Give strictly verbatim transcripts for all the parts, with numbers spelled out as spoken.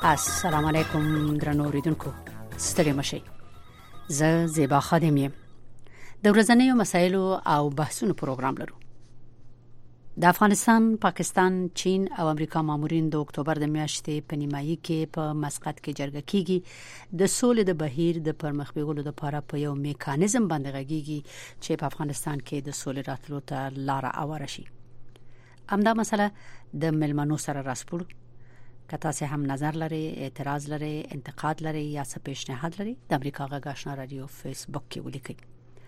السلام علیکم درنو اوریدونکو، ستړي مشئ. زه زیبا خادم یم. د ورځنیو مسایلو او بحثونو پروګرام لرو. د افغانستان، پاکستان، چین او امریکا مامورین د اکتوبر د میاشتې په نیمایي کې په مسقط کې جرګه کیږي د سولې د بهیر د پرمخ بیولو لپاره په یو میکانیزم باندې غږیږي چې په افغانستان کې د سولې راتلو ته لار هواره شي. همدا مسله د ملمنو سره راسپړو. که تاسو هم نظر لري، اعتراض لري، انتقاد لري یا څه پیشنهاد لري، د امریکا غږ آشنا رادیو فیسبوک کې ولیکئ.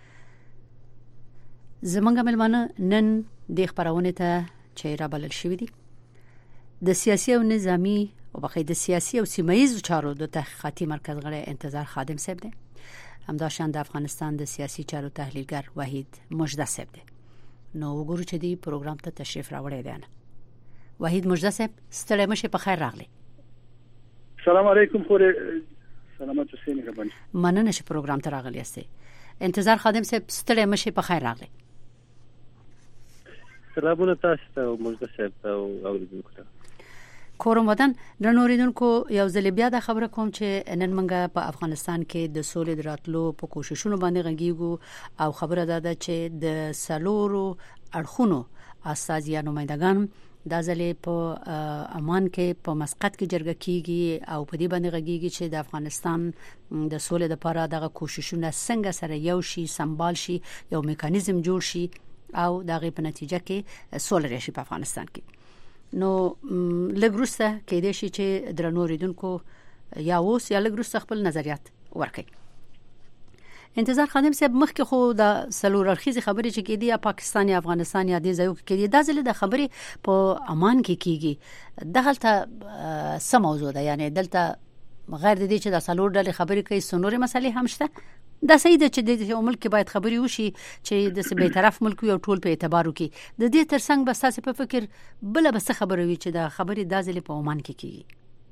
زمونږ ملمانه نن د خبرونه ته چې را بلل شوی دي د سیاسي او نظامی او بخې د سیاسي او سیمایي چارو د تحقیقاتي مرکز غړي انتظار خادم صاحب دی. همداشان د افغانستان د سیاسي چارو تحلیلګر وحید مجده صاحب دی. نو وګورو چې دی پروګرام ته تشریف راوړی دی. وحید مجده صاحب، ستړي مشه په خیر راغلی. سلام علیکم. خو سلامات اوسئ. مهرباني. مننه چې پروګرام ته راغلی یاست. انتظار خادم صاحب، ستړي مشه په خیر راغلی. سلامونه تاسو ته مجده صاحب او اوریدونکو ته. کورم ودان درنو اوریدونکو، یو ځل بیا د خبره کوم چې نن منګه په افغانستان کې د سولې دراتلو په کوششونو باندې غږیږو او خبره ده چې د سلورو اړخونو اساس یا نمائندگان دا ځلې په امان کې په مسقط کې جرګه کیږي او په دې باندې غږیږي چې د افغانستان د سولې لپاره دغه کوششونه څنګه سره یو شي، سمبال شي، یو میکانیزم جوړ شي او دغه په نتیجه کې سولې راشي په افغانستان کې. نو لګروسته کې د شي چې درنو اوریدونکو یا اوس یا لګروسته خپل نظریات ورکړي. انتظار خادم صاحب، مخکې خو د سلور اړخیزه خبرې چې کېدی یا پاکستان یا افغانستان یا د ځایو کې کېدی، دا ځل د خبرې په امان کې کیږي. دغلته سم موضوع ده، یعنی دلته غیر د دې چې د سلور ډلې خبرې کوي، سنوري مسلې هم شته. دا صحیح ده چې د ملک باید خبرې وشي چې د سبې طرف ملک یو ټول په اعتبار وکړي. د دې ترڅنګ بس تاسو په فکر بل بس خبره وي چې د خبرې د ځل په امان کې کیږي.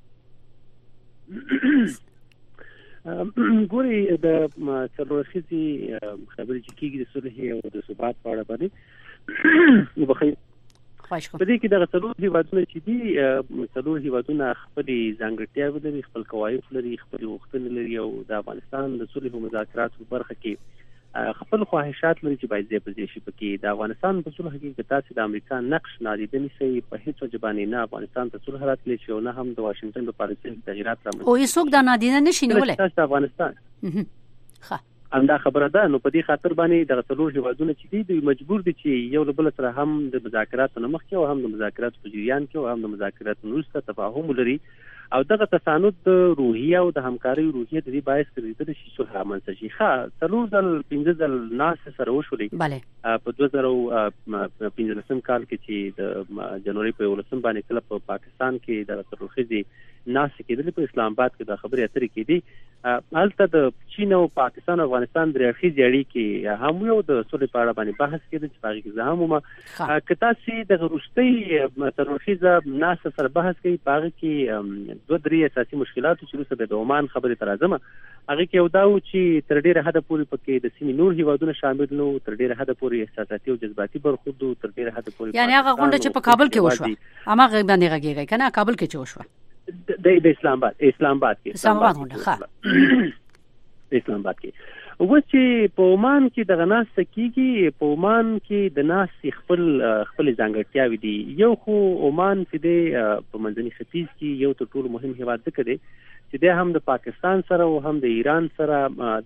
ګوري د څلورخیزي خبرې چې کیږي د صلح او د ثبات په اړه باندې نو بخیر خوښ په دې کې د څلور هیوادونو چې دي څلور هیوادونه خپل ځانګړتیاوې لري، خپل قواعد لري، خپل غوښتنې لري او د افغانستان د صلح او مذاکراتو په برخه کې خپل خواهشات لري چې باید ځای په ځای شي. پکې د افغانستان په صلح کې که تاسو د امریکا نقش نادیده نیسئ، په هیڅ وجه باندې نه افغانستان ته صلح راتلی شي او نه هم د واشنگټن په پالیسۍ کې تغییرات رامنځته او هیڅوک دا نادیده نشي نیولی. تاسو د افغانستان ښه همدا خبره ده. نو په دې خاطر باندې د څلور هیوادونو چې دي دوی مجبور دي چې یو له بل سره هم د مذاکراتو نه مخکې او هم د مذاکراتو په جریان کې او هم د مذاکراتو وروسته تفاهم ولري او دغه تساند د روحیه او د همکارۍ روحیه د دې باعث کېدل چې صلح رامنځته شي. ښه څلور ځل پنځه ځل ناس سره وشولې په دوه زره پنځلسم کال کې چې د جنوري په یولسم باندې کله په پاکستان کې د څلورخیزي ناس کېدل په اسلام آباد کې د خبرې اترې کېدي. هلته د چین او پاکستان او افغانستان درې اړخیزې اړیکې هم یو د صلح په اړه باندې بحث کېده چې په هغې کې زه هم وم. که تاسې دغه وروستۍ څلورخیزه ناس سره بحث کوي، په هغه کې دوه درې اساسي مشکلات چې وروسته د عمان خبرې ته راځم. هغه کې یو دا و چې تر ډېره حده پورې پکې د سیمې نور هیوادونه شامل نو، تر ډېره حده پورې احساساتي او جذباتي برخورد و، تر ډېره حده پورې یعنی هغه غونډه چې په کابل کې وشوه هماغه باندې غږیږي کنه، کابل کې چې وشوه د اسلام آباد اسلام آباد کې اسلام آباد غونډه اسلام آباد کې و چې په عمان کې دغه ناس کېږي. په عمان کې د ناس خپل خپل ځانګړتیاوې دي. یو خو عمان چې دی په منځني ختیځ کې یو تر ټولو مهم هیواد ځکه دی چې دی هم د پاکستان سره او هم د ایران سره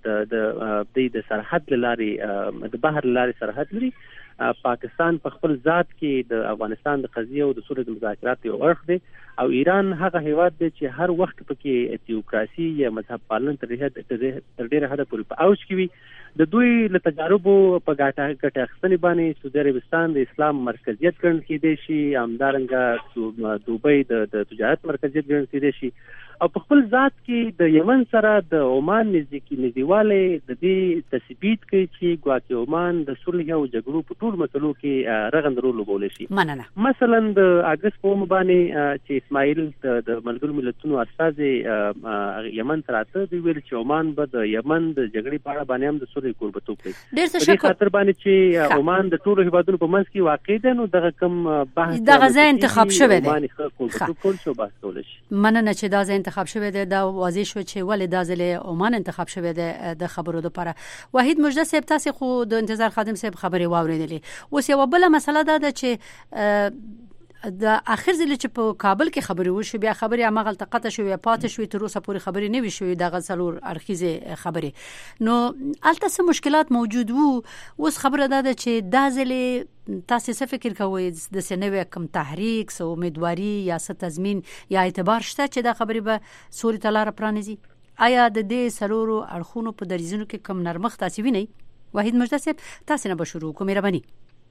د د سرحد له لارې د بحر له لارې سرحد لري. پاکستان په خپل ذات کې د افغانستان د قضیه او د صلح د مذاکرات یو اړخ دی او ایران هغه هیواد دی چې هر وخت پکې تیوکراسي یا مذهب پالن تر ډېره حده پورې په اوج کې وي. د دوی له تجاربو په ګټه ګټه اخیستنې باندې سعودي عربستان د اسلام مرکزیت ګڼل کېدی شي، همدارنګه دوبۍ د تجارت مرکزیت ګڼل کېدی شي او په خپل ذات کې د یمن سره د عمان نږدېوالی د دې تثبیت کوي چې ګواکې عمان د صلح او جګړو په ټول مسلو کې رغند رول لوبولی شي. مثلا د اګست په اوومه باندې چې اسماعیل د ملګرو ملتونو استازی یمن ته راته، دوی ویل چې عمان به د یمن د جګړې په اړه باندې هم د عنصر کوربتوب کوي. ډېر څه شک خاطر باندې چې عمان د ټولو هیوادونو په منځ کې واقع دی، نو دغه کم بحث دغه ځای انتخاب شوی دی. عمان ښه کوربتوب کول شو بحث کول شي. مننه چې دا ځای انتخاب شوی دی. دا واضح شو چې ولې دا ځای عمان انتخاب شوی دی د خبرو لپاره. وحید مجده صاحب، تاسو خو د انتظار خادم صاحب خبرې واورېدلې. اوس یو بل مسله دا ده چې د اخر ځل چې په کابل کې خبرې وشو، بیا خبرې هغه التقاطه شو، پاتې شو، تر اوسه پورې خبرې نه وي شوې دغه څلور اړخیزه خبرې. نو البته څه مشکلات موجود وو. اوس خبره ده چې دا ځل تاسو څه فکر کوئ د سنوي کم تحریک سو امیدواري یا څه تضمین یا اعتبار شته چې دا خبرې به سوري تلار پرانیزي؟ آیا د دې سلورو اړخونو په دریزونو کې کم نرمښت تاسو وینئ؟ وحید مجده صاحب، تاسو نه به شروع کوم، مهرباني.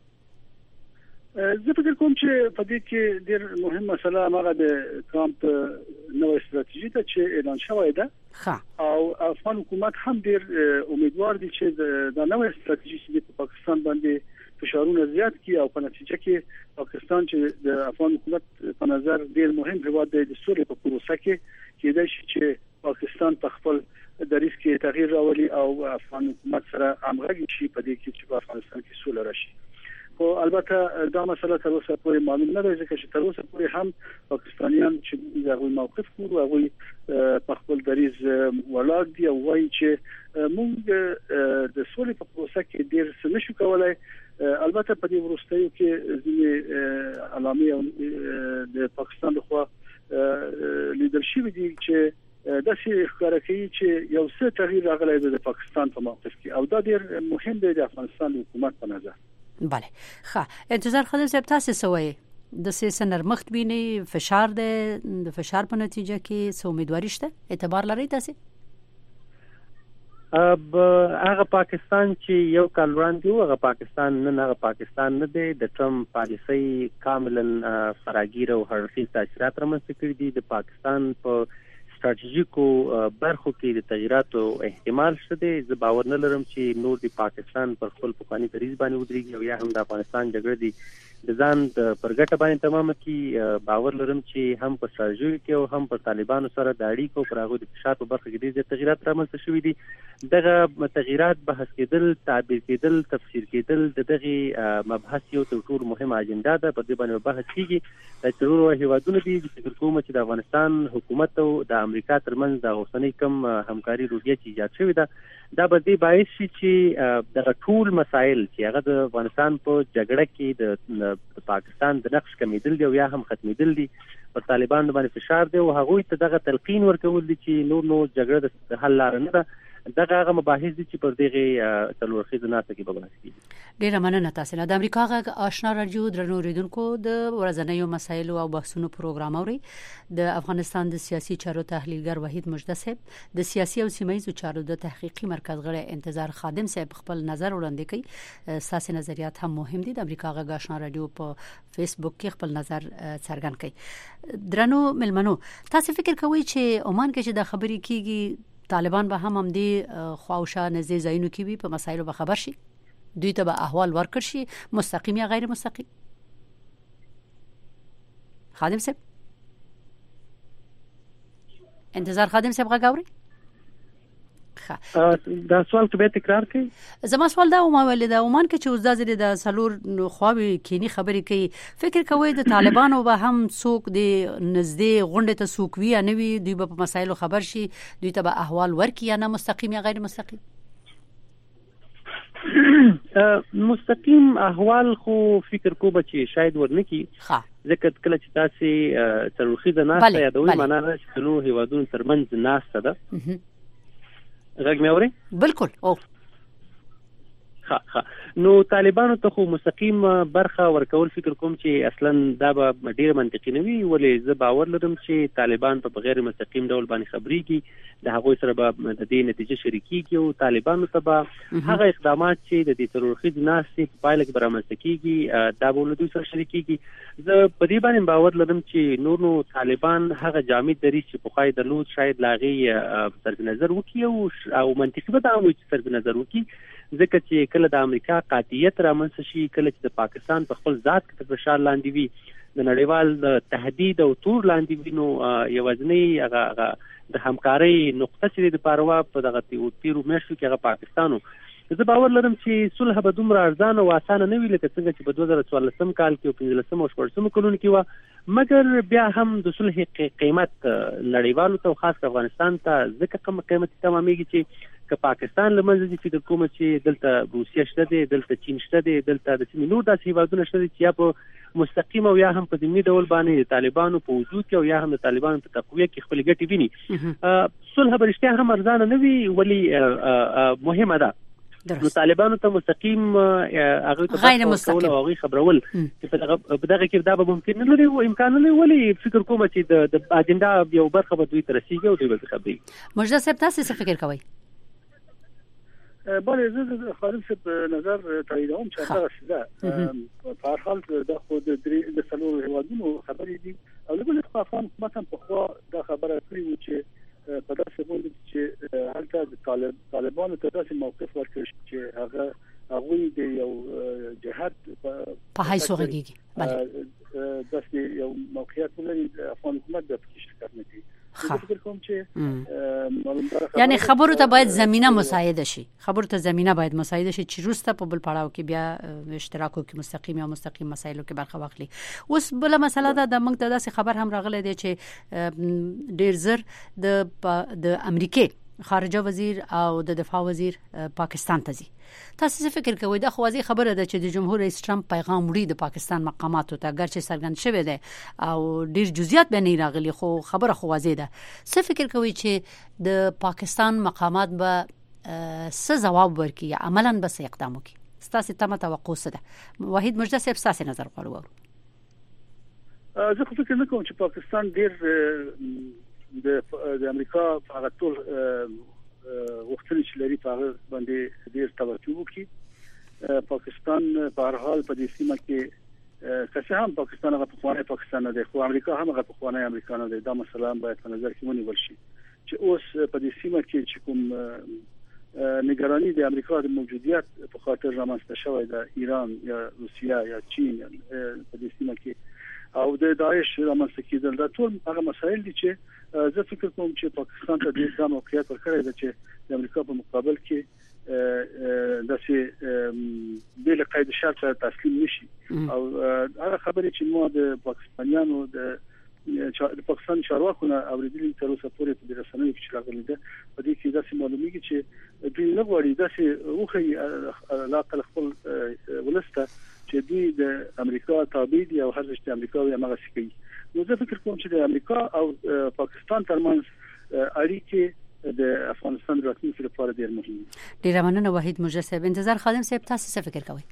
زه فکر کوم چې په دې کې ډېر مهم مسله هغه د ټرامپ نوې ستراتیژي ته چې اعلان شوې ده، او افغان حکومت هم ډېر امیدوار دي چې دا نوې ستراتیژي چې په پاکستان باندې فشارونه زیات کړي، او په نتیجه کې پاکستان چې د افغان حکومت په نظر ډېر مهم هیواد دی د سولې په پروسه کې، کېدای شي چې پاکستان په خپل دریځ کې تغییر راولي او افغان حکومت سره همغږي شي په دې کې چې په افغانستان کې سوله راشي. او البته دا مسله تر اوسه پورې معلوم نه ده، ځکه چې تر اوسه پورې هم پاکستانیان چې دغه موقف کوي هغه په خپل دریځ ولاړ دي او وایي چې موږ د سولې په پروسه کې ډېر څه نشو کولای. البته په دې وروستیو کې ځینې علامې د پاکستان لخوا لیدرشپ دي چې د سي ښکارا کوي چې یو څه تغییر راغلی دی د پاکستان په موقف کې، او دا ډېر مهم دی د افغانستان حکومت په نظر. بله ښه، انتظار خادم صاحب، تاسو څه وایي؟ د سیاسي نرمښت بینی فشار دی، د فشار په نتیجه کې څه امیدواري شته؟ اعتبار لري تاسو؟ اب هغه پاکستان چې یو کال وړاندې هغه پاکستان نه هغه پاکستان نه دی. د ټرمپ پالیسي کاملا فراگیر او هرڅه تاثیرات رامنځته کړي دي. د پاکستان په ستراتیژیکو برخو کې د تغییراتو احتمال شته دی. زه باور نه لرم چې نور د پاکستان پر خپل پخواني دریځ باندې ودرېږي او یا هم د افغانستان جګړه دی د ځان د پرګټه باندې تمام کی. باور لرم چې هم په ستراتیژي کې او هم په طالبانو سره د اړیکو پر هغه د فشار په برخه کې د تغییرات رامنځته شوي دي. دغه تغییرات بحث کېدل، تعبیر کېدل، تفسیر کېدل د دغه مبحث یو تر ټولو مهمه اجنډا ده. په دې باندې بحث کیږي. د ټولو هیوادونو دي چې کوم چې د افغانستان حکومت او د امریکا ترمنځ د اوسنۍ کم همکاري روحیه چې ایجاد شوې ده، دا به دې باعث شي چې دغه ټول مسایل چې هغه د افغانستان په جګړه کې د پاکستان د نقش کمیدل دي او یا هم ختمیدل دي، پر طالبانو باندې فشار دی او هغوی ته دغه تلقین ورکول دي چې نور نو جګړه د حل لار نه ده. دغه هغه مباحث دي چې پر دغه څلور خیزه ناسه کې به بحث کیږي. ډیره مننه تاسو نه. د امریکا غږ آشنا رادیو درنو ریډونکو د ورځنیو مسایلو او بحثونو پروګرام اوري. د افغانستان د سیاسي چارو تحلیلګر وحید مجده صاحب، د سیاسي او سیمایي چارو د تحقیقي مرکز غړي انتظار خادم صاحب خپل نظر وړاندې کوي. ساسي نظریات هم مهم دي. د امریکا غږ آشنا رادیو په فیسبوک کې خپل نظر څرګند کړي. درنو ملمنو، تاسو فکر کوئ چې عمان کې چې د خبرې کیږي طالبان به هم هم دي خواوشا نزدې ځایونو کې وي، په مسایلو به خبر شي، دوی ته به احوال ورکړ شي، مستقیم یا غیر مستقیم؟ خادم صاحب، انتظار خادم صاحب غاوري. دا سوال ته به تکرار کړئ. زما سوال دا و ما ولې دا عمان کې چې اوس د د سلور خواوي کینی خبرې کوي، فکر کوي د طالبانو به هم څوک د نزدې غونډه ته څوک وی نه وي، دوی به په مسایلو خبر شي، دوی ته به احوال ورکړي یا نه مستقیم یا غیر مستقیم؟ مستقیم احوال خو فکر کوم چې شاید ورنکي، ځکه کله چې تاسو تاریخي د ناسه یادوي معنا چې نو هیوادونو ترمنځ ناسه ده. غږ مې اوري؟ بالکل. او ها ها نو طالبانو ته خو مستقیم برخه ورکول فکر کوم چې اصلا دا به ډیر منطقي نه وي، ولې زه باور لرم چې طالبان په غیر مستقیم ډول باندې خبريږي، د هغوی سره به د دې نتیجه شریکيږي او طالبانو ته به هغه اقدامات چې د دې تروریستي ناسې په پایله کې برامنځته کیږي دا به له دوی سره شریکيږي. زه په دې باندې باور لرم چې نور نو طالبان هغه جامد دریځ چې په خای درلود شاید لاغي صرف نظر وکړي او منطقي به دا وي چې صرف نظر وکړي، ځکه چې کله د امریکا قاطعیت رامنځته شي، کله چې د پاکستان په خپل ذات کې فشار لاندې وي، د نړیوال تهدید او تور لاندې وي، نو یوازنی هغه د همکارۍ نقطه چې د پاروا په دغه تیرو میاشتو کې هغه پاکستانو زه باور لرم چې صلح به دومره ارزانه او اسانه نه وي لکه څنګه چې په دوه زره څوارلسم کال کې او پنځلسم او شپږلسم کلونو کې وه، مګر بیا هم د صلح قیمت نړیوالو ته خاص افغانستان ته ځکه کم قیمتي تمامېږي چې که پاکستان له منځه ځي، فکر کوم چې دلته روسیه شته دی، دلته چین شته دی، دلته د سیمې نور داسې هیوادونه شته دي چې یا په مستقیم او یا هم په ضمني ډول باندې د طالبانو په وجود کې او یا هم د طالبانو په تقویه کې خپل ګټې ویني. صلح به رښتیا هم ارزانه نه وي، ولې مهمه ده نو طالبانو ته مستقیم هغه ته غیر مستقیم او هغه خبرول چې په دغه کې دا به ممکن نه لري او امکان نه لري، ولې فکر کوم چې د اجنډا یو برخه به دوی ته رسیږي او دوی به خبري. مجدد صاحب تاسو څه فکر کوئ؟ بله زه خالد صاحب نظر تاییدوم چې هغه څه په هر حال د خود د څلور هیوادونو خبرې دي او لکه د افغان حکومت هم په خوا دا خبره کړې و چې په داسې باندې چې هلته د طالب طالبانو ته داسې موقف ورکړي چې هغه هغه د یو جهاد په حیث وګړي بله داسې یو موقعیت ولري افغان حکومت د شرکت نه کوي. فکر کوم چې یعنی خبرو ته باید زمينه مساعده شي، خبرو ته زمينه باید مساعده شي چې روسته په بل پړاو کې بیا اشتراکو کې مستقیم یا مستقیم مسایلو کې برخه واخلي. اوس بل مسله ده د موږ ته داسې خبر هم راغلی دی چې ډیر زر د د امریکای خارجه وزیر او د دفاع وزیر پاکستان ته ځي. تاسو څه فکر کوئ؟ دا خو واضح خبره ده چې د جمهور رئیس ټرمپ پیغام وړي د پاکستان مقاماتو ته، ګرچې څرګند شوی دی او ډیر جزئیات به نه راغلي، خو خبره خو واضح ده. څه فکر کوئ چې د پاکستان مقامات به څه جواب ورکړي یا عملاً به څه اقدام وکړي؟ ستاسو تمه توقع څه ده؟ وحید مجدد صاحب ستاسو نظر غواړو. زه خو فکر نه کوم چې پاکستان ډیر د امریکا په هغه ټول وختونه چې لري په هغه باندې ډیر توجه وکړي. پاکستان په هر حال په دې سیمه کې که هم پاکستان هغه پخوانی پاکستان نه دی، خو امریکا هم هغه پخوانی امریکا نه دی. دا مسله باید په نظر کې ونیول شي چې اوس په دې سیمه کې چې کوم نگرانی د امریکا د موجودیت په خاطر رامنځته شوی د ایران یا روسیه یا چین په دې سیمه کې او د داعش رامنځته کېدل، دا ټول هغه مسایل دي چې زه فکر کوم چې پاکستان ته ډیر ځم موقعیت ورکړی دی چې د امریکا په مقابل کې داسې بل قید شرط تسلیم نشي. او هغه خبرې چې مو د پاکستانیانو د پاکستان چارواکو نه اوریدلي تر اوسه پورې په رسنیو کې راغلي ده، په دې کې داسې معلومیږي چې دوی نه غواړي داسې اوخه علاقه خپل ولسته چې دوی د امریکا تابع دي او هر څه چې امریکا یې هغه کوي. نو زه فکر کوم چې د امریکا او پاکستان ترمنځ اړیکې د افغانستان راتلونکي لپاره ډېر مهم دي. ډېر مننه وحید مجدد صاحب. انتظار خادم صاحب تاسو څه فکر کوئ؟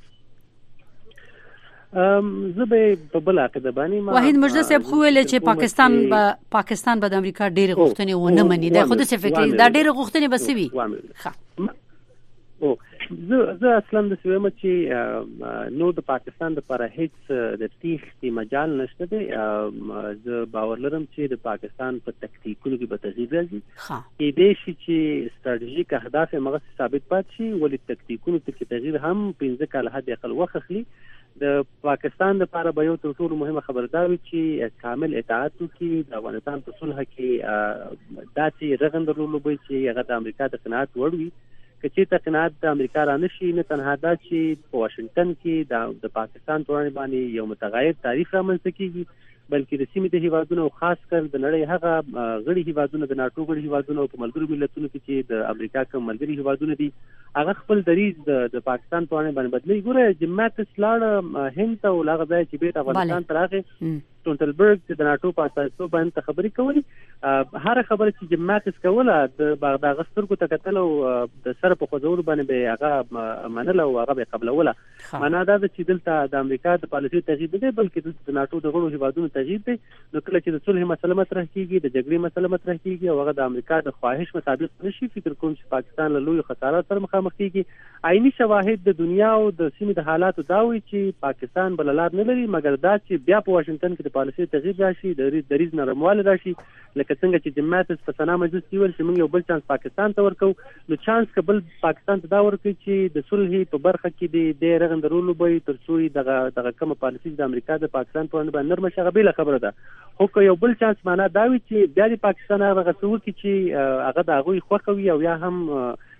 ام زه به په بل عقیده باندې ما وحید مجدد صاحب خو ویل چې پاکستان به پاکستان به د امریکا ډېر غوښتنې ونه مني. دا خود څه فکر دا ډېر غوښتنې بسوي؟ ښه او زه زه اصلا د سویم چې نو د پاکستان لپاره هیڅ د تیښتې مجال نشته دی. زه باور لرم چې د پاکستان په تکتیکونو کې به تغییر راځي. کې دې شي چې ستراتیژیک اهداف یې مغه ثابت پات شي، ولې تکتیکونو کې تغییر هم پنځه کال حد اقل وخت اخلي. د پاکستان لپاره به یو تر ټولو مهمه خبردار وي چې کامل اطاعت وکړي د افغانستان په صلح کې داسې رغند درلود به چې هغه د امریکا د قناعت وړ وي. که چې تقنعات د امریکا را نشي، نه تنها دا چې په واشنگټن کې د پاکستان په وړاندې باندې یو متغیر تعریف رامنځته کیږي، بلکې د سیمې د هیوادونو خاص کر د نړۍ هغه غړي هیوادونو د ناتو غړي هیوادونو په ملګرو ملتونو کې چې د امریکا کوم ملګري هیوادونه دي هغه خپل دریځ د پاکستان په وړاندې باندې بدلي. ګوره جماعت اسلام هند ته ولغه ځای چې بیت افغانستان تراغه ټونټلبرګ د ناتو په اساس باندې خبرې کوي. هر خبره چې جماعت اس کوله د بغداد غسترګو ته کتل او د سر په خوځول باندې به هغه منل او هغه به قبلوله. معنا دا چې دلته د امریکا د پالیسي تغییر دی، بلکې د ناتو د غړو هیوادونو تغییر دی. نو کله چې د صلح مسله مطرح کیږي، د جګړې مسله مطرح کیږي او هغه د امریکا د خواهش مطابق نشي، فکر کوم چې پاکستان له لوی خسارات سره مخامخ کیږي. عیني شواهد د دنیا او د سیمې د حالاتو دا وایي چې پاکستان بللار نه لري، مګر دا چې بیا په واشنگټن کې د پالیسي تغییر راشي، د دریز نرمواله راشي، لکه څنګه چې جماعت په سنا مجلس کې ویل چې موږ یو بل چانس پاکستان ته ورکو. نو چانس کبل پاکستان ته دا ورکړي چې د صلح په برخه کې د رغندرولو به تر څو دغه دغه کوم پالیسي د امریکا د پاکستان په اړه نرمه شغبیله خبره ده. خو که یو بل چانس معنا دا وي چې بیا د پاکستان هغه څوک چې هغه د هغه خوښوي او یا هم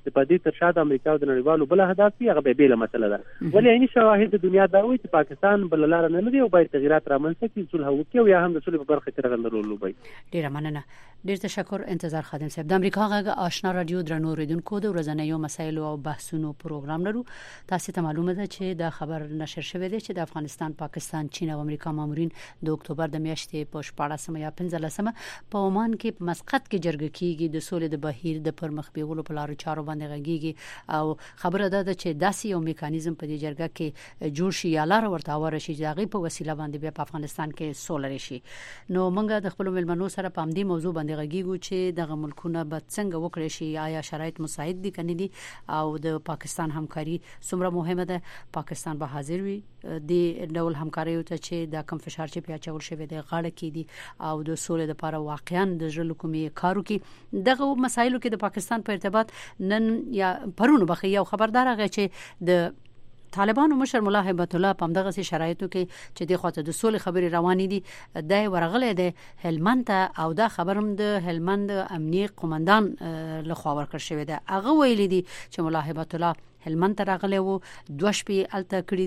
چې په دې تر شا د امریکا او د نړیوالو بل اهداف وي هغه به بېله مسله ده. ولې عیني شواهد د دنیا دا وایي چې پاکستان بله لاره نه لري او باید تغیرات رامنځته کړي، صلح وکړي او یا هم د صلح په برخه کې رغنده رول وبایي. ډیره مننه. ډیر تشکر انتظار خادم صاحب. د امریکا غږ آشنا رادیو درنو اوریدونکو د ورځنیو مسایلو او بحثونو پروګرام لرو. تاسو ته معلومه ده چې دا خبر نشر شوی دی چې د افغانستان، پاکستان، چین او امریکا مامورین د اکتوبر د میاشتې په شپاړسمه یا پنځلسمه په عمان کې په مسقط کې جرګه کیږي د سولې د بهیر د پرمخ بیولو په لارو چارو باندې غږیږي او خبره ده چې داسې یو میکانیزم په دې جرګه کې جوړ شي یا لار ورته ورشي چې هغه په وسیله باندې بیا په افغانستان کې سولې شي. نو موږ د خپل ملمنو سره په دې موضوع باندې غږیږو چې دغه ملکونه به څنګه وکړي شي، آیا شرایط مساعد دي کني دي او د پاکستان همکاري څومره مهمه ده، پاکستان به حاضر وي د ډول همکاري ته چې دا کم فشار چې بیا چول شوی دی غاړه کې دي او د سولې لپاره واقعا د ژوند کومي کارو کې دغه مسایلو کې د پاکستان په ارتباط نن یا پرونو بخي یو خبردار غي چې د طالبانو مشر مولا هیبت الله په دغه سي شرایطو کې چې د خاطر د سولې خبري روانې دي د ورغله د هلمند او دا خبرم د هلمند امنیي قومندان له خوا ورکړ شوی دی. هغه ویلي دي چې مولا هیبت الله هلمند ته راغلی وو، دوه شپې الته کړی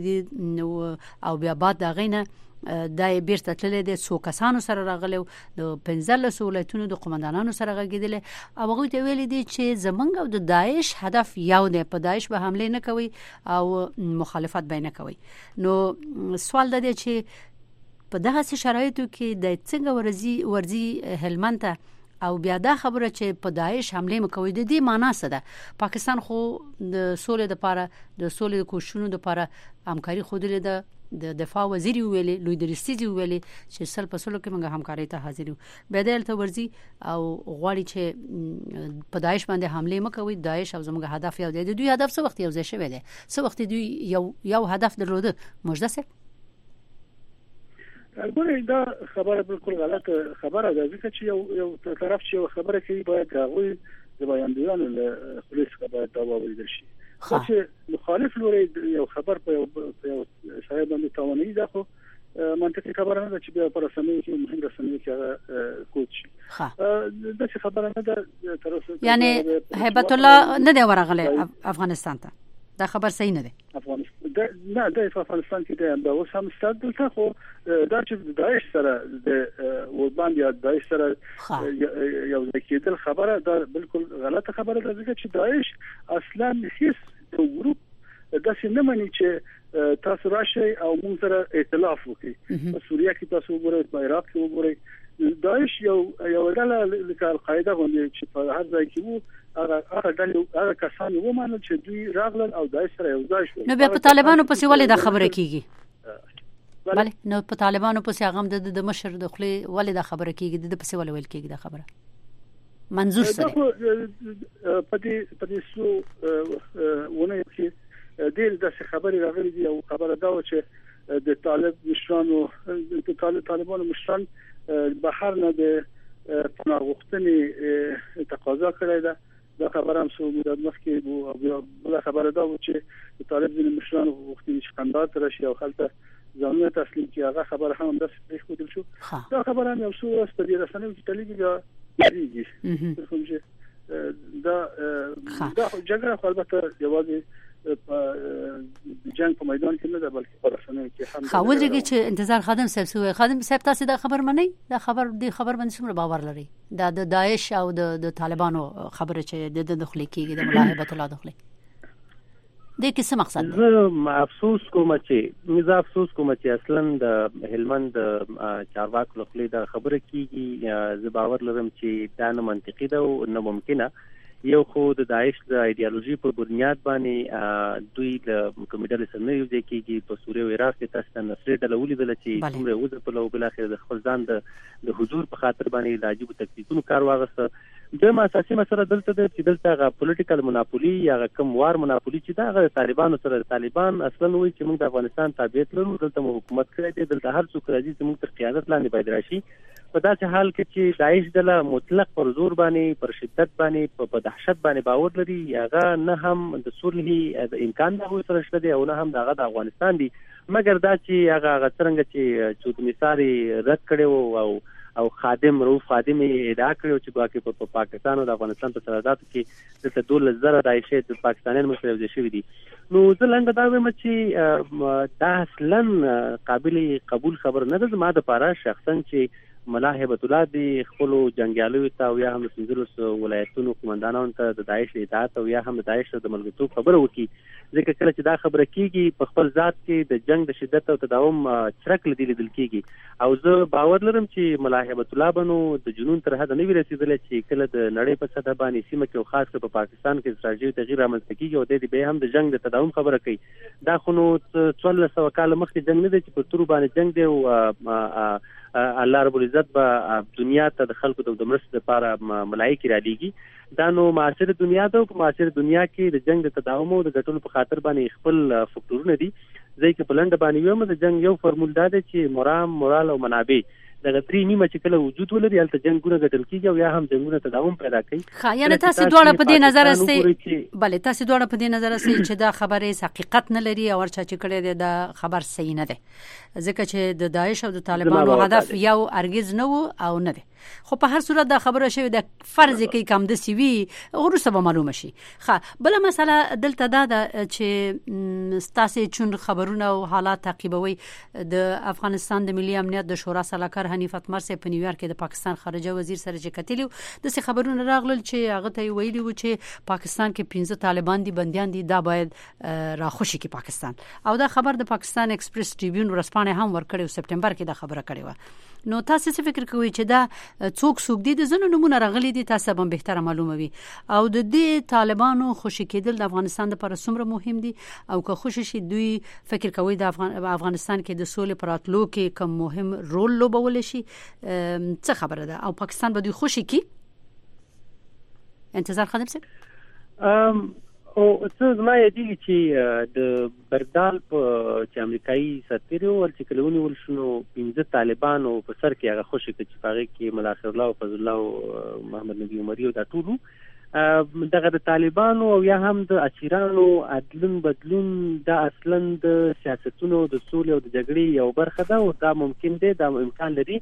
دي او بیا بعد دا غینه د بیرته تللی د څو کسانو سره راغلی د پنځلس ولایتونو د قومندانانو سره غږیدل او هغه ته ویلي دي چې زمونږ او د داعش هدف یو دی، په داعش به حمله نه کوي او مخالفت به نه کوي. نو سوال د دې چې په دغه شرایطو کې د څنګه ورزي ورزي هلمند ته او بیا دا خبره چې په داعش حمله مکوي د دې معنی څه ده؟ پاکستان خو د سولې لپاره د سولې کوششونو لپاره همکاري خوده ده، د دفاع وزیر ویلي لوی درستي ویلي چې سل په سلو کې موږ همکاري ته حاضر یو. بدایل ته ورزي او غواړي چې په داعش باندې حمله مکوي. داعش او زموږ هدف یو دی، دوی هدف څه وخت یو ځای شوی دی، څه وخت دوی یو یو هدف درلوده. مجده سه البته دا خبره بالکل غلطه خبره ده، ځکه چې یو یو طرف چې خبره کوي باید هغه د بیانیانو له پولیس خبره دا وویل شي. چې مخالف لوري یو خبر په یو یو شای باندې توانایي ده، خو منطقي خبره نه ده چې بیا پر رسنۍ کې مهم رسنۍ کې کوچ شي. دا څه خبره نه ده تر اوسه. یعنی هیبت الله نه دی ورغلی افغانستان ته، دا خبر صحیح نه دی. افغانستان نه د افغانستان کې د اوس هم ستاسو دلته خو دا چې داعش سره د وربان یا داعش سره یو ځکیدل خبره دا بالکل غلطه خبره ده، ځکه چې داعش اصلا هیڅ ګروپ د څه نه مانی چې تاسو راشي او موږ سره ائتلاف وکړي. په سوریه کې تاسو وګورئ، په عراق کې وګورئ، داعش یو یو ډله لکه القاعده غوندي چې په هر ځای کې وو هغه هغه ډلې هغه کسان و مانه چې دوی راغلل او داعش سره یو ځای شول. نو بیا په طالبانو پسې ولې دا خبره کیږي؟ بله نو په طالبانو پسې هغه د مشر د خلی ولې دا خبره کیږي، د پسې ولې ویل کیږي دا خبره منظور سره په دې په دې سو ونه چې ډېر د خبرې راغلي دي او خبره دا و چې د طالب مشرانو د طالب طالبانو مشران بهر نه د پناه غوښتنې تقاضا کړې ده. دا خبره هم څو مدت مخکې وو او بل خبره دا و چې طالب ځینې مشران غوښتي چې قندهار ته راشي او خلته ځانونه تسلیم کړي. هغه خبره هم د صحیح خودل شو. دا خبره هم یو څو ورځې په دې رسنیو کې تللی کیږي. کوم چې دا دا جګړه خو البته یوازې په جنگ په میدان کې نه ده بلکې په رسنیو کې هم. خو ولرګي چې انتظار خادم صاحب سوې خادم صاحب تاسو دا خبر منئ؟ دا خبر دی خبر باندې څومره باور لري؟ دا د داعش او د د طالبانو خبره چې د دخل کېږي د ملاحبت الله دخل د کیسه مقصد دی؟ زه افسوس کوم چې زه افسوس کوم چې اصلا د هلمند چارواکو خپل دا خبره کیږي. زه باور لرم چې دا نه منطقي ده او نه ممکنه. یو خو د داعش د ایدئولوژي په بنیاد باندې دوی د کمیډل سره یو ځای کېږي. په سوریه او عراق کې تاسو ته نصرې ډله ولیدل چې څومره وځ په لو بل اخر د خپل ځان د د حضور په خاطر باندې د عجیب تکتیکونو کار واغسته. د ما اساسي مسله دلته د چې دلته غا پولیټیکل مناپولي یا کوم وار مناپولي چې دا غ طالبانو سره طالبان اصلا وایي چې موږ د افغانستان تابعیت لرو، دلته مو حکومت کړی دی، دلته هر څوک راځي چې موږ تر قیادت لاندې باید راشي. په داسې حال کې چې داعش ډله مطلق پر زور باندې پر شدت باندې په دهشت باندې باور لري، هغه نه هم د صلح امکان د سره شته دی او نه هم دغه د افغانستان دی، مګر دا چې هغه څنګه چې چې مثال رد کړي او او خادم رؤوف خادم ادعا کړو چې ګواکې په پاکستان او د افغانستان په سرحداتو کې د دولس زره دایشه د پاکستانیانو مخې ته شوی دي. نو زه لنډه دا وایم چې دا اصلا قابل قبول خبر نه ده زما دپاره شخصا چې ملا هیبت الله د خپلو جنګیالیو ته او یا هم د پنځلسو ولایتونو قومندانانو ته د داعش د اطاعت او یا هم د داعش د ملګرتوب خبره وکړي، ځکه کله چې دا خبره کیږي په خپل ذات کې د جنگ د شدت او تداوم څرک لیدل کیږي. او زه باور لرم چې ملا هیبت الله بنو د جنون تر حد نه وي رسیدلی چې کله د نړۍ په سطح باندې سیمه کې او خاص کر په پاکستان کې استراتیژي تغییر رامنځته کیږي او د دې به هم د جنگ د تداوم خبره کوي. دا خو نو څوارلس سوه کاله مخکې جنگ نه دی چې په تورو باندې جنگ دی او الله رب العزت به دنیا ته د خلکو د مرستې لپاره ملایکې رالیږي. دا نو معاصره دنیا ده او په معاصره دنیا کې د جنگ د تداوم او د ګټلو په خاطر باندې خپل فکټورونه دي. ځکه په لنډه باندې ویم د جنگ یو فرمول دا دی چې مرام مورال او منابع دغه درې نیمه چې کله وجود ولري هلته جنګونه ګټل کیږي او یا هم جنګونه تداوم پیدا کوي. ښه، یعنې تاسو دواړه په دې نظر استئ بله تاسو دواړه په دې نظر استئ چې دا خبره حقیقت نه لري او ورچا چې کړی دی دا خبر صحیح نه دی، ځکه چې د داعش او د طالبانو هدف یو ارګز نه و او نه دی. خو په هر صورت دا خبره شوی د فرض کې کم د سی وی وروسته به معلومه شي. ښه، بل مسله دلته دا ده چې ستاسو چون خبرونه او حالات تعقیبوي د افغانستان د ملي امنیت د شورا سلاکار حنیف اتمر سه په نیویارک کې د پاکستان خارجه وزیر سره چې کتلی د څه خبرونه راغلل چې هغه ته ویلي و چې پاکستان کې پنځه طالبان دي بنديان دي دا باید راخوشي کې پاکستان، او دا خبر د پاکستان ایکسپریس ټریبیون ورسپانه هم ورکړی سپټمبر کې دا خبره کړې و. نو تاسو څه فکر کوئ چې دا څوک څوک دي؟ د زنو نمونه راغلي دي، تاسو به بهتره معلومه وي. او د دې طالبانو خوشی کېدل د افغانستان لپاره څومره مهم دي او که خوشی شي دوی فکر کوي د افغان افغانستان کې د سولې پراتلو کې کوم مهم رول لوبول شي؟ څه خبره ده او پاکستان به دوی خوشی کی؟ انتظار خادم سره او څه زما یادېږي چې د بردال په چې امریکایي سفیر و چې کله ونیول شو نو پنځه طالبانو په سر کې هغه خوشي کړ چې په هغې کې ملا خیرالله او فضل الله او محمد نبي عمري او دا ټول دغه د طالبانو او یا هم د اسیرانو عدلون بدلون دا اصلا د سیاستونو د سولې او د جګړې یو برخه ده او دا ممکن دی، دا امکان لري.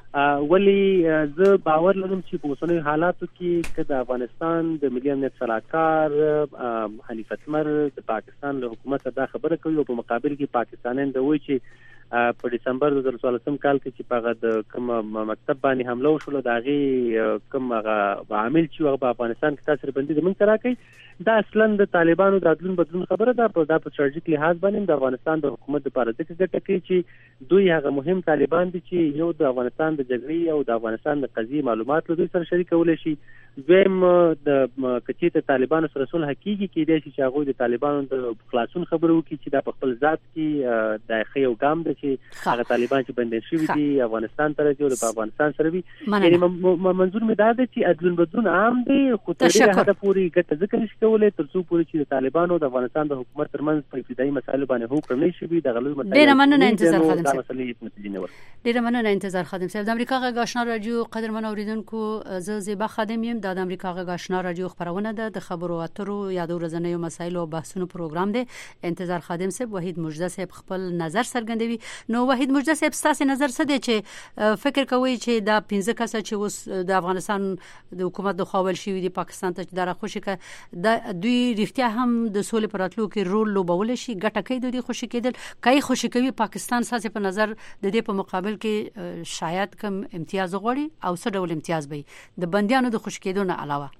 ولی زه باور لرم چې په اوسنیو حالاتو کې که د افغانستان د ملي امنیت سلاکار حنیف اتمر د پاکستان له حکومت دا خبره کوي او په مقابل کې پاکستانیان دا وایي چې په دسمبر دوه زره څوارلسم کال کې چې په هغه د کوم مکتب باندې حمله وشوله د هغې کوم هغه عامل چې هغه په افغانستان کې تاثیر بندي د موږ ته راکوي، دا اصلا د طالبانو د عدلون بدلون خبره ده. په دا په سټراټیژیک لحاظ باندې د افغانستان د حکومت لپاره ځکه ګټه کوي چې دوی هغه مهم طالبان دي چې یو د افغانستان د جګړې او د افغانستان د قضیې معلومات له دوی سره شریکولی شي، دویم د کچې ته طالبانو سره صلح کېږي کېدای شي چې هغوی د طالبانو د خلاصون خبره وکړي چې دا په خپل ذات کې د ښه یو ګام ده چې هغه طالبان چې بندي شوي دي افغانستان ته راځي او د افغانستان سره وي. یعنې منظور مې دا ده چې عدلون بدلون عام دی خو تر ډېره حده پورې ګټه ځکه نشي کولی تر څو پورې چې د طالبانو او د افغانستان د حکومت ترمنځ په ابتدایي مسایلو باندې هوکړه نه شي وي. دغه لوی مسایل ډېره مننه انتظار خادم صاحب. ډېره مننه انتظار خادم صاحب. د امریکا غږ آشنا رادیو قدرمن اوریدونکو، زه زیبا خادم یم. د امریکا غږ آشنا رادیو خبرونه ده د خبرو اترو یا د ورځنیو مسایلو او بحثونو پروګرام دی. انتظار خادم صاحب وحید مجده صاحب خپل نظر څرګندوي. نو وحید مجده صاحب ستاسو نظر څه دی چې فکر کوي چې دا پنځه کسه چې اوس د افغانستان د حکومت د خاول شوي دي پاکستان ته چې دا راخوشي که دا دوی رښتیا هم د سولې په راتلو کې رول لوبولی شي، ګټه کوي د دوی خوشي کېدل که یې خوشي کوي پاکستان ستاسې په نظر د دې په مقابل کې شاید کم امتیاز غواړي او څه ډول امتیاز به وي د بندیانو د خوشي کېدو نه علاوه؟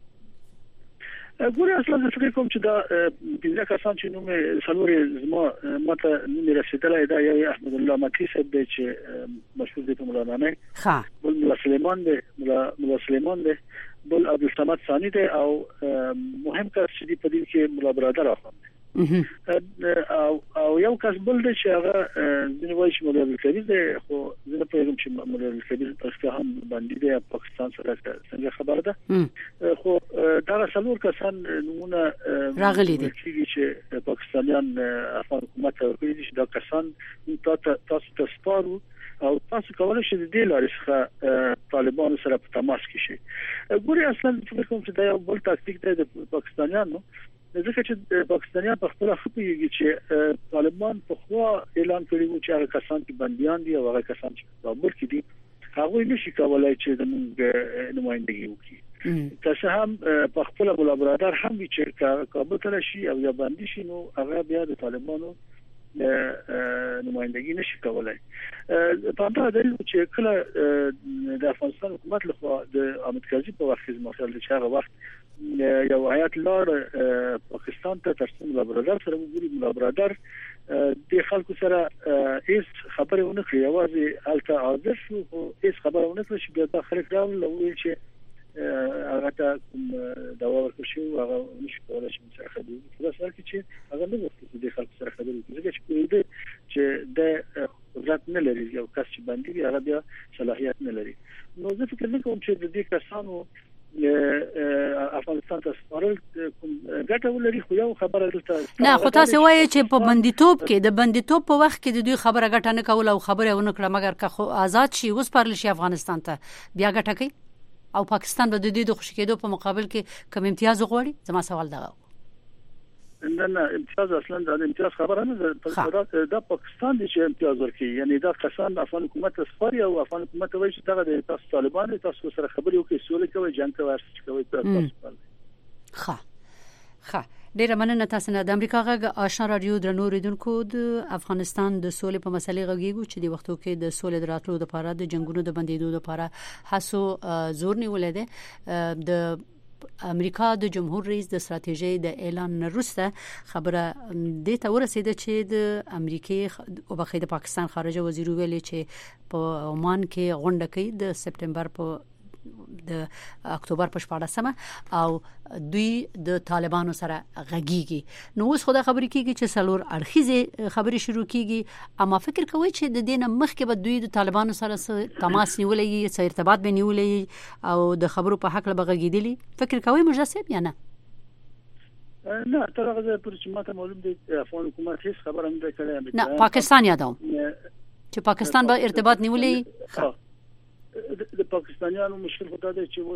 ګورې اصلا زه فکر کوم چې دا پنځه کسان چې نوم څلور زما ماته نوم رسېدلی دا یو احمد الله مکی صاحب دی چې مشهور دی په مولانامه، بل ملا سلیمان دی ملا سلیمان دی، بل عبدالصمد ثانی دی او مهم کس چې دی په دې کې ملا برادر اخوند دی او او یو کس بل دی چې هغه ځینې وایي چې مولا عبدالکبیر دی خو زه نه پوهېږم چې مولا عبدالکبیر رښتیا هم بندي دی پاکستان سره څنګه خبره ده، خو دغه څلور کسان نومونه راغلي دي چې پاکستانیان افغان حکومت ته ورکړي دي چې دا کسان تاسو ته سپارو او تاسو کولای شئ د دې لارې څخه طالبانو سره په تماس کې شئ. ګورې اصلا فکر کوم چې دا یو بل تاکتیک دی د پاکستانیانو، ځکه چې پاکستانیان په خپل خپلېږي چې طالبان په خوا اعلان کړی و چې هغه کسان چې بنديان دي او هغه کسان چې په کابل کې دي هغه نشي کولای چې د موږ نمائندګي وکړي که څه هم په خپل ملابرادار هم وی چې کابل ته شي او یا باندې شي نو هغه بیا د طالبانو نمائندګي نشي کولای. په دا دلیل چې کله د افغانستان حکومت لخوا د احمد کاظم په وخت کې مسل چې هغه وخت یو هیئت لار پاکستان ته ترڅو ملابرادار سره وګوري ملابرادار د خلکو سره هیڅ خبره ونه کړی یوازې حالت حاضر شو او هیڅ خبره ونه کړی چې بیا داخله راول او چې هغه ته دا ورکړ شو هغه نشي کولای چې سره خبرې وکړي دا سره چې هغه نه وکړي د خلکو سره خبرې وکړي چې چې د قدرت نه لري یو کس چې باندې هغه بیا صلاحیت نه لري. نو زه فکر نه کوم چې د دې کسانو افغانستان ته سپارل کوم ګټه ولري خو یو خبره دلته نه خو تاسو وایي چې په بندیتوب کې د بندیتوب په وخت کې د دوی خبره ګټه نه کول او خبره ونه کړه مګر که خو آزاد شي اوس پرل شي افغانستان ته بیا ګټه کوي او پاکستان به د دې د خوشی کېدو په مقابل کې کوم امتیاز غواړي. زما سوال دا نه نه امتیاز اصلا د امتیاز خبره نه ده د پاکستان د امتیاز ورکړي یعنی دا کسان د افغان حکومت سفاري او افغان حکومت وایي چې دغه د تاسو طالبان تاسو سره خبرې وکړي سولې کوي جنگ کوي ارڅ کوي تاسو. ښه ښه ډیره مننه تاسو نه د امریکا غږ آشنا رادیو درنو ریدونکو د افغانستان د سولې په مسلې غږیږو چې د وختو کې د سولې دراتلو لپاره د جنگونو د بندیدو لپاره هڅو زور نیولې ده. د امریکا د جمهور رئیس د استراتیژي د اعلان وروسته خبره د ته ورسېده چې د امریکای او بخې د پاکستان خارجه وزیر ویلي چې په عمان کې غونډه کوي د سپټمبر په د اکتوبر په شپاړسمه او دوی د طالبانو سره غږیږي. نو اوس خو دا خبرې کیږي چې څلور اړخیزه خبرې شروع کیږي اما فکر کوي چې د دینه مخکې به دوی د طالبانو سره تماس نیولې څه ارتباط به نیولې او د خبرو په حق له بغږیدلی فکر کوي مجسم یا نه؟ نه تر هغه پر چې ماته معلوم دي افغان حکومت هیڅ خبره نه کوي. نه پاکستان یادوم چې پاکستان به ارتباط نیولې. د پاکستانیانو مشکل خدای دی چې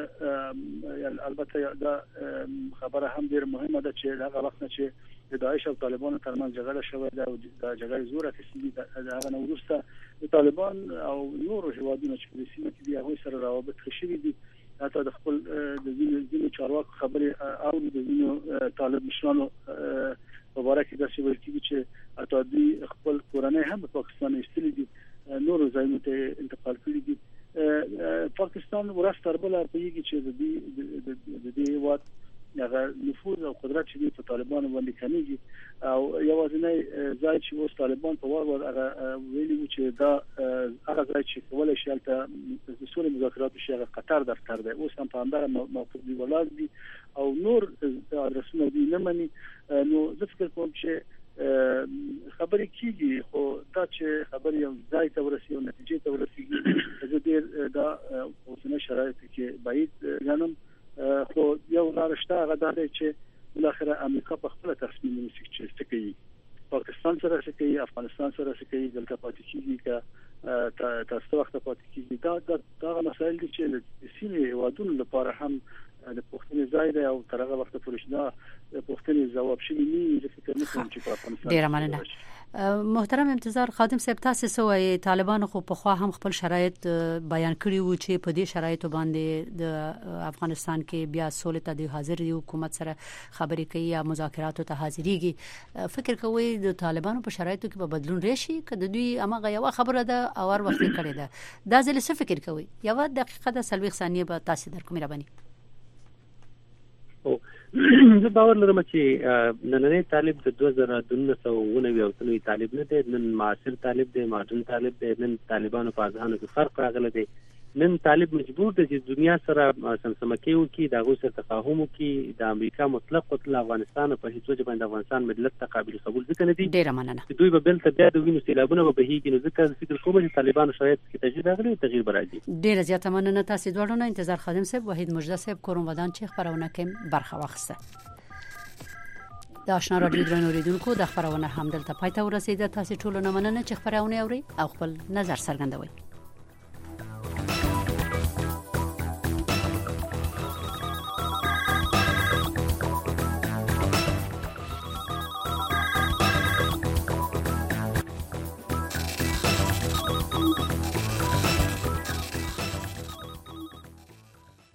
اوس البته دا خبره هم ډیره مهمه ده چې هغه وخت چې د داعش او طالبانو ترمنځ جګړه شوه دا د جګړې زور اخیستي دا هغه نو وروسته د طالبان او نور هیوادونو چې په سیمه کې دي هغه سره روابط خشي دي حتی د خپل د ځینو چارواکو خبرې او د ځینو طالب مشرانو مبارک د څه ویل کیږي چې حتی د خپل کورنۍ هم په پاکستان ایستلي دي نور ځایونو ته انتقال کړي دي. پاکستان ورستر بل پیږي چې د دې د دې وخت هغه نفوذ او قدرت چې په طالبانو باندې کمیږي او یوازینی ځای چې اوس طالبان په وار وار ویلي چې دا هغه ځای چې کولای شي ته د سولې مذاکرات شي هغه قطر دفتر دی اوس هم په همدغه موقف دی ولاړ دي او نور ادرسونه دي نه مني. نو زه فکر کوم چې خبرې کیږي خو دا چې خبرې یو ځای ته ورسي او نتیجې ته ورسي زه ډیر دا اوسنۍ شرایط کې باید غنم خو یو لارښته هغه دا دی چې بالاخره امریکا په خپل تصمیم نیسي چې څه کوي پاکستان سره څه کوي افغانستان سره څه کوي دلته پاتې کیږي که تاسو وخت پاتې کیږي دا دا مسایل دي چې د سیمې هیوادونو لپاره هم د پښتني ځای دی او تر هغه وخت پورې دا پښتني جواب شي نه زه فکر نه کوم چې په افغانستان ډیر مننه. محترم انتظار خادم صاحب تاسو سوې طالبان خو په خوا هم خپل شرایط بیان کړی وو چې په دې شرایطو باندې د افغانستان کې بیا سولې ته د حاضر دی حکومت سره خبرې کوي یا مذاکراتو ته حاضرېږي. فکر کوي د طالبانو په شرایطو کې به بدلون راشي کله دوی امغه یو خبره ده او ور وخت کړی ده دا ځل څه فکر کوي یو دقیقه د سلوي ثانیه به تاسو درکوم ربانی. زه باور لرم چې نننی طالب د دوه زره نولس او تنوي طالب نه دی نن معاصر طالب دی ماډرن طالب دی نن طالبانو په ځانو کې فرق راغلی دی نن طالب مجبور دی چې دنیا سره سمسمکي وکړي د هغوی سره تفاهم وکړي د امریکا مطلق قتل افغانستان په هیڅ وجه باندې افغانستان ملت ته قابل قبول ځکه نه دي ډیره مننه چې دوی به بل ته بیا د وینو سیلابونه به بهیږي نو ځکه فکر کوم چې طالبانو شرایط کې تغییر راغلی تغییر به راځي. ډیره زیاته مننه تاسو دواړو نه انتظار خادم صاحب وحید مجده صاحب کوم ودان چې خبرونه کې برخه واخیسته. د آشنا رادیو درنو ریدونکو د خبرونه هم دلته پای ته ورسیده تاسو ټول نه مننه چې خبرونه اوري او خپل نظر څرګندوي.